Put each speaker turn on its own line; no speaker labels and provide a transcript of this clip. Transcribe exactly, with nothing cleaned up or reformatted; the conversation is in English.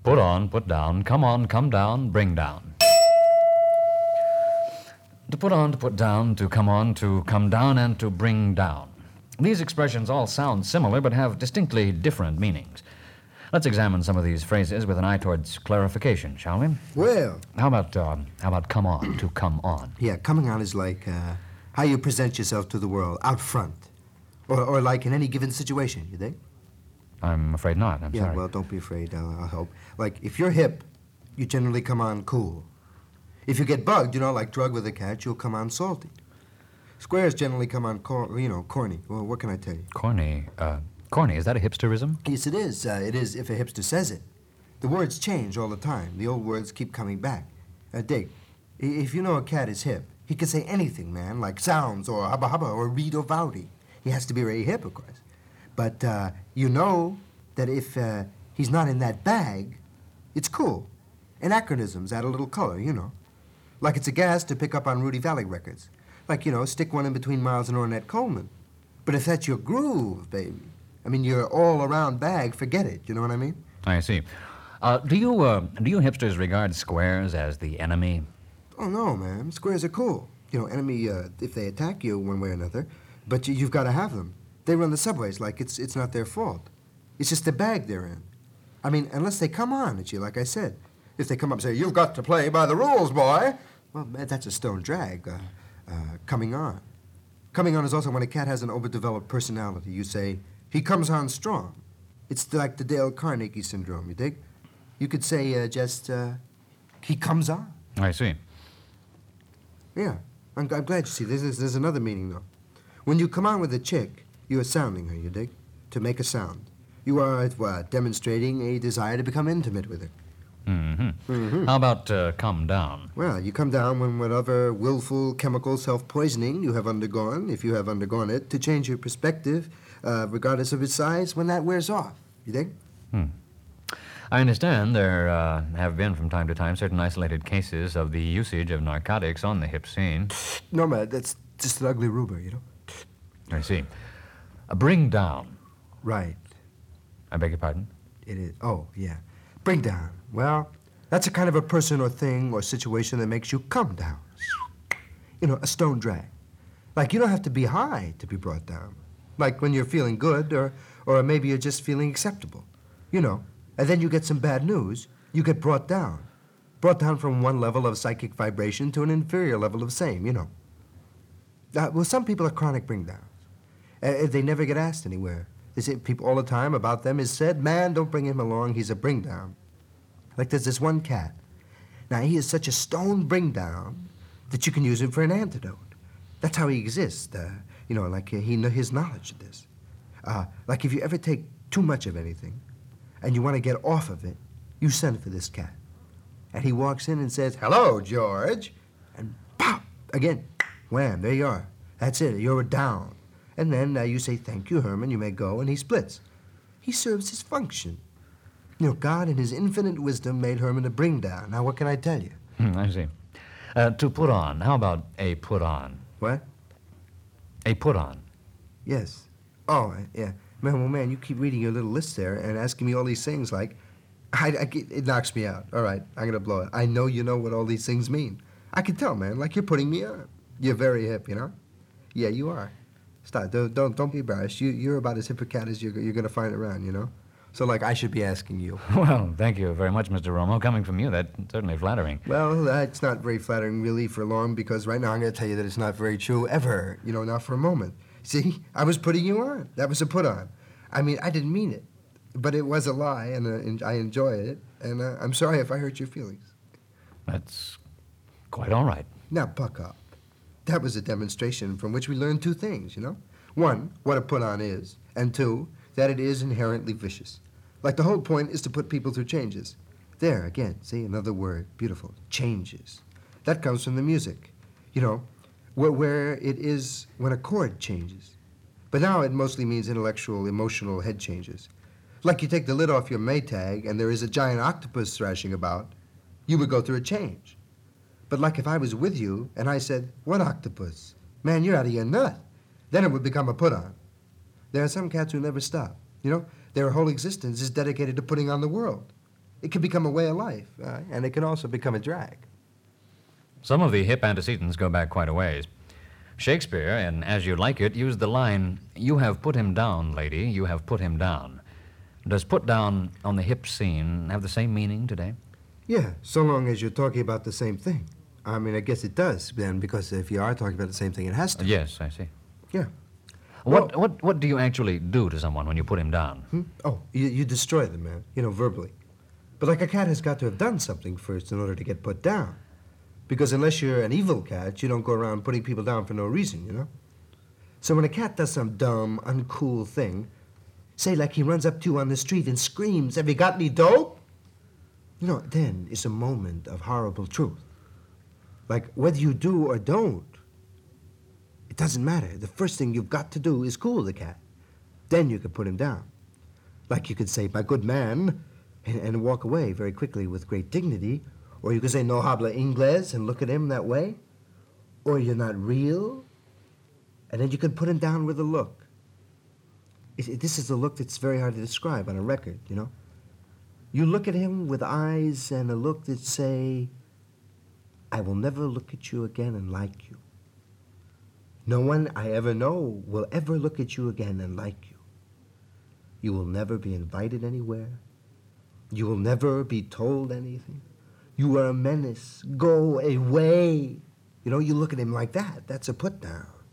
Put on, put down, come on, come down, bring down. To put on, to put down, to come on, to come down, and to bring down. These expressions all sound similar but have distinctly different meanings. Let's examine some of these phrases with an eye towards clarification, shall we?
Well,
How about, uh, how about come on, to come on?
yeah, coming on is like uh, how you present yourself to the world, out front. Or, or like in any given situation, you think?
I'm afraid not, I'm
yeah,
sorry.
well, don't be afraid. I'll, I'll help. Like, if you're hip, you generally come on cool. If you get bugged, you know, like drug with a catch, you'll come on salty. Squares generally come on, cor- you know, corny. Well, what can I tell you?
Corny, uh, corny, is that a hipsterism?
Yes, it is. Uh, it is if a hipster says it. The words change all the time. The old words keep coming back. Uh, Dick, i- if you know a cat is hip, he can say anything, man, like sounds or hubba hubba or read or vowdy. He has to be very hip, of course. But uh, you know that if uh, he's not in that bag, it's cool. Anachronisms add a little color, you know. Like it's a gas to pick up on Rudy Valley records. Like, you know, stick one in between Miles and Ornette Coleman. But if that's your groove, baby, I mean, your all-around bag, forget it. You know what I mean?
I see. Uh, do you, uh, do you hipsters regard squares as the enemy?
Oh, no, man. Squares are cool. You know, enemy, uh, if they attack you one way or another, but you, you've got to have them. They run the subways like it's it's not their fault. It's just the bag they're in. I mean, unless they come on at you, like I said. If they come up and say, you've got to play by the rules, boy, well, man, that's a stone drag, uh, uh, coming on. Coming on is also when a cat has an overdeveloped personality. You say, he comes on strong. It's like the Dale Carnegie syndrome, you dig? You could say uh, just, uh, he comes on.
I see.
Yeah, I'm, I'm glad you see. There's, there's, there's another meaning, though. When you come on with a chick, you are sounding her, you dig? To make a sound. You are, what, demonstrating a desire to become intimate with her.
Mm-hmm.
Mm-hmm.
How about uh, come down?
Well, you come down when whatever willful chemical self-poisoning you have undergone, if you have undergone it, to change your perspective, uh, regardless of its size, when that wears off. You think?
Hmm. I understand there uh, have been from time to time certain isolated cases of the usage of narcotics on the hip scene.
No, man, that's just an ugly rumor, you know?
I see. Uh, bring down.
Right.
I beg your pardon?
It is. Oh, yeah. Bring down. Well, that's a kind of a person or thing or situation that makes you come down. You know, a stone drag. Like, you don't have to be high to be brought down. Like when you're feeling good or, or maybe you're just feeling acceptable. You know, and then you get some bad news, you get brought down. Brought down from one level of psychic vibration to an inferior level of same, you know. Uh, well, some people are chronic bring-downs. Uh, they never get asked anywhere. They say people all the time about them is said, man, don't bring him along, he's a bring-down. Like there's this one cat. Now, he is such a stone bring-down that you can use him for an antidote. That's how he exists, uh, you know, like uh, he his knowledge of this. Uh, like if you ever take too much of anything and you want to get off of it, you send for this cat. And he walks in and says, hello, George. And pop, again, wham, there you are. That's it, you're down. And then uh, you say, thank you, Herman, you may go, and he splits. He serves his function. You know, God in his infinite wisdom made Herman a bring down. Now, what can I tell you?
Hmm, I see. Uh, to put on. How about a put on?
What?
A put on.
Yes. Oh, uh, yeah. Man, well, man, you keep reading your little list there and asking me all these things like, I, I, it knocks me out. All right, I'm going to blow it. I know you know what all these things mean. I can tell, man, like you're putting me on. You're very hip, you know? Yeah, you are. Stop. Don't, don't, don't be embarrassed. You, you're about as hip a cat as you're, you're going to find around, you know? So, like, I should be asking you.
Well, thank you very much, Mister Romo. Coming from you, that's certainly flattering.
Well, that's not very flattering, really, for long, because right now I'm going to tell you that it's not very true ever, you know, not for a moment. See, I was putting you on. That was a put on. I mean, I didn't mean it, but it was a lie, and, uh, and I enjoyed it, and uh, I'm sorry if I hurt your feelings.
That's quite all right.
Now, buck up. That was a demonstration from which we learned two things, you know? One, what a put on is, and two, that it is inherently vicious. Like the whole point is to put people through changes. There, again, see, another word, beautiful, changes. That comes from the music, you know, where, where it is when a chord changes. But now it mostly means intellectual, emotional head changes. Like you take the lid off your Maytag and there is a giant octopus thrashing about, you would go through a change. But like if I was with you and I said, what octopus? Man, you're out of your nut. Then it would become a put-on. There are some cats who never stop, you know? Their whole existence is dedicated to putting on the world. It can become a way of life, uh, and it can also become a drag.
Some of the hip antecedents go back quite a ways. Shakespeare, in As You Like It, used the line, "You have put him down, lady, you have put him down." Does put down on the hip scene have the same meaning today?
Yeah, so long as you're talking about the same thing. I mean, I guess it does, then, because if you are talking about the same thing, it has to.
Yes, I see.
Yeah.
What,
Well-
what, what do you actually do to someone when you put him down?
Hmm? Oh, you, you destroy them, man, you know, verbally. But like a cat has got to have done something first in order to get put down. Because unless you're an evil cat, you don't go around putting people down for no reason, you know? So when a cat does some dumb, uncool thing, say like he runs up to you on the street and screams, "Have you got any dope?" You know, then is a moment of horrible truth. Like, whether you do or don't, it doesn't matter. The first thing you've got to do is cool the cat. Then you can put him down. Like you could say, "My good man," and, and walk away very quickly with great dignity. Or you could say, "No habla inglés," and look at him that way. Or "You're not real." And then you can put him down with a look. It, it, this is a look that's very hard to describe on a record, you know? You look at him with eyes and a look that say, "I will never look at you again and like you. No one I ever know will ever look at you again and like you. You will never be invited anywhere. You will never be told anything. You are a menace. Go away." You know, you look at him like that. That's a put down.